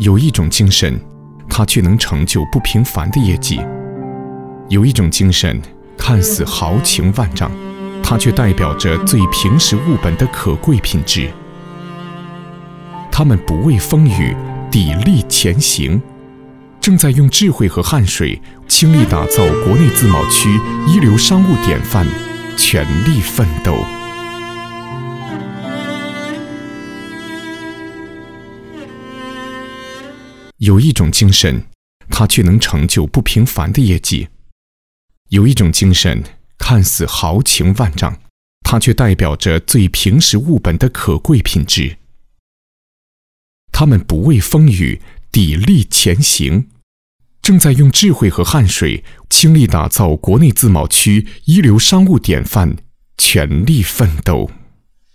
有一种精神，它却能成就不平凡的业绩；有一种精神，看似豪情万丈，它却代表着最平实物本的可贵品质。他们不畏风雨，砥砺前行，正在用智慧和汗水倾力打造国内自贸区一流商务典范，全力奋斗。有一种精神，它却能成就不平凡的业绩；有一种精神，看似豪情万丈，它却代表着最平实物本的可贵品质。他们不畏风雨，砥砺前行，正在用智慧和汗水倾力打造国内自贸区一流商务典范，全力奋斗。